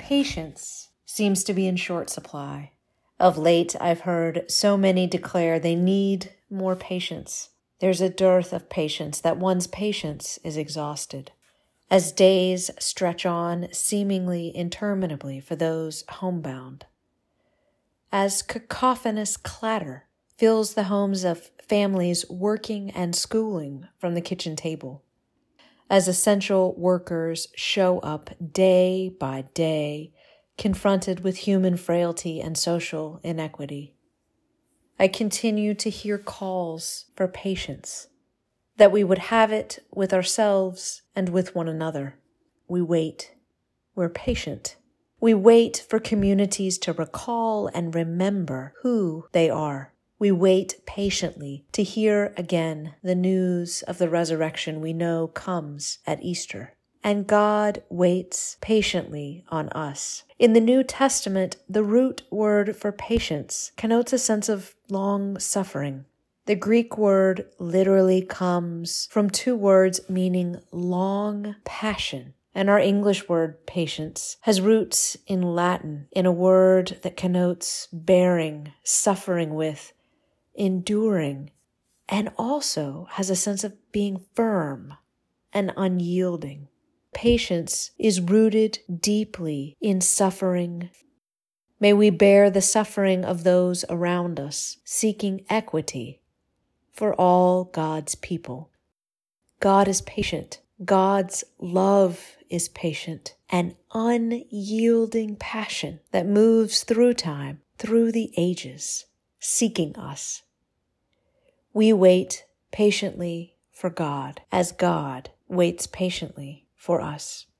Patience seems to be in short supply. Of late, I've heard so many declare they need more patience. There's a dearth of patience, that one's patience is exhausted. As days stretch on seemingly interminably for those homebound. As cacophonous clatter fills the homes of families working and schooling from the kitchen table. As essential workers show up day by day, confronted with human frailty and social inequity. I continue to hear calls for patience, that we would have it with ourselves and with one another. We wait. We're patient. We wait for communities to recall and remember who they are. We wait patiently to hear again the news of the resurrection we know comes at Easter. And God waits patiently on us. In the New Testament, the root word for patience connotes a sense of long suffering. The Greek word literally comes from two words meaning long passion. And our English word patience has roots in Latin, in a word that connotes bearing, suffering with, enduring, and also has a sense of being firm and unyielding. Patience is rooted deeply in suffering. May we bear the suffering of those around us, seeking equity for all God's people. God is patient. God's love is patient, an unyielding passion that moves through time, through the ages, seeking us. We wait patiently for God as God waits patiently for us.